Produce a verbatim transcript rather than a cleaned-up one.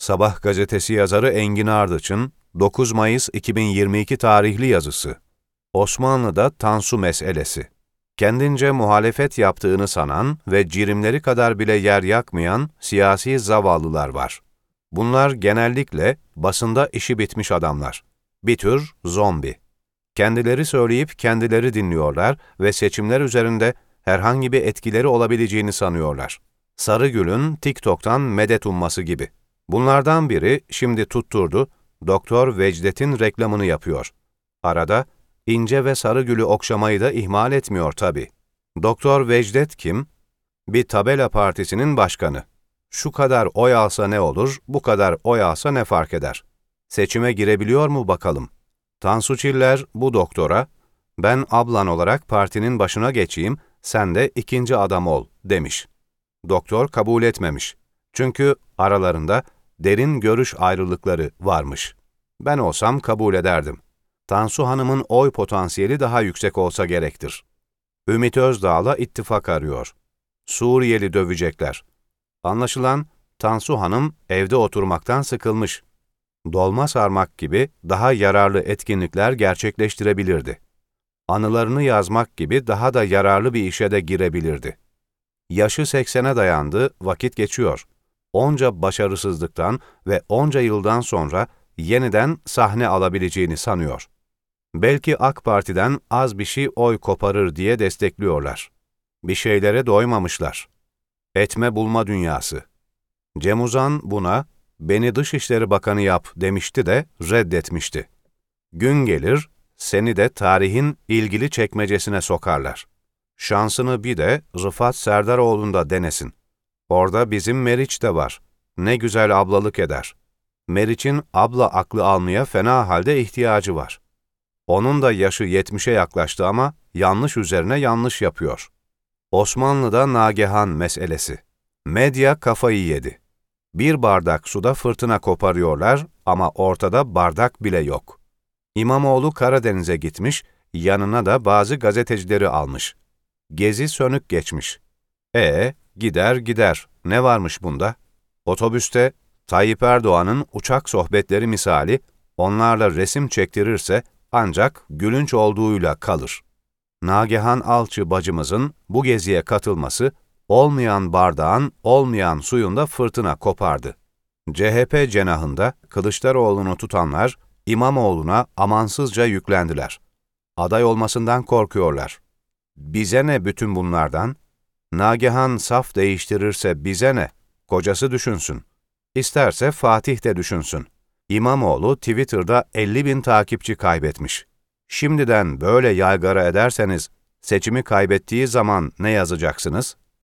Sabah gazetesi yazarı Engin Ardıç'ın dokuz Mayıs iki bin yirmi iki tarihli yazısı. Osmanlı'da Tansu meselesi. Kendince muhalefet yaptığını sanan ve cirimleri kadar bile yer yakmayan siyasi zavallılar var. Bunlar genellikle basında işi bitmiş adamlar. Bir tür zombi. Kendileri söyleyip kendileri dinliyorlar ve seçimler üzerinde herhangi bir etkileri olabileceğini sanıyorlar. Sarıgül'ün TikTok'tan medet umması gibi. Bunlardan biri şimdi tutturdu, Doktor Vecdet'in reklamını yapıyor. Arada İnce ve Sarıgül'ü okşamayı da ihmal etmiyor tabii. Doktor Vecdet kim? Bir tabela partisinin başkanı. Şu kadar oy alsa ne olur, bu kadar oy alsa ne fark eder? Seçime girebiliyor mu bakalım? Tansu Çiller bu doktora, ben ablan olarak partinin başına geçeyim, sen de ikinci adam ol demiş. Doktor kabul etmemiş. Çünkü aralarında derin görüş ayrılıkları varmış. Ben olsam kabul ederdim. Tansu Hanım'ın oy potansiyeli daha yüksek olsa gerektir. Ümit Özdağ'la ittifak arıyor. Suriyeli dövecekler. Anlaşılan Tansu Hanım evde oturmaktan sıkılmış. Dolma sarmak gibi daha yararlı etkinlikler gerçekleştirebilirdi. Anılarını yazmak gibi daha da yararlı bir işe de girebilirdi. Yaşı seksene dayandı, vakit geçiyor. Onca başarısızlıktan ve onca yıldan sonra yeniden sahne alabileceğini sanıyor. Belki AK Parti'den az bir şey oy koparır diye destekliyorlar. Bir şeylere doymamışlar. Etme bulma dünyası. Cem Uzan buna, beni Dışişleri Bakanı yap demişti de reddetmişti. Gün gelir, seni de tarihin ilgili çekmecesine sokarlar. Şansını bir de Rıfat Serdaroğlu'nda denesin. Orada bizim Meriç de var. Ne güzel ablalık eder. Meriç'in abla aklı almaya fena halde ihtiyacı var. Onun da yaşı yetmişe yaklaştı ama yanlış üzerine yanlış yapıyor. Osmanlı'da Nagihan meselesi. Medya kafayı yedi. Bir bardak suda fırtına koparıyorlar ama ortada bardak bile yok. İmamoğlu Karadeniz'e gitmiş, yanına da bazı gazetecileri almış. Gezi sönük geçmiş. E gider gider, ne varmış bunda? Otobüste Tayyip Erdoğan'ın uçak sohbetleri misali onlarla resim çektirirse ancak gülünç olduğuyla kalır. Nagihan Alçı bacımızın bu geziye katılması, olmayan bardağın olmayan suyunda fırtına kopardı. C H P cenahında Kılıçdaroğlu'nu tutanlar, İmamoğlu'na amansızca yüklendiler. Aday olmasından korkuyorlar. Bize ne bütün bunlardan? Nagihan saf değiştirirse bize ne? Kocası düşünsün. İsterse Fatih de düşünsün. İmamoğlu Twitter'da elli bin takipçi kaybetmiş. Şimdiden böyle yaygara ederseniz, seçimi kaybettiği zaman ne yazacaksınız?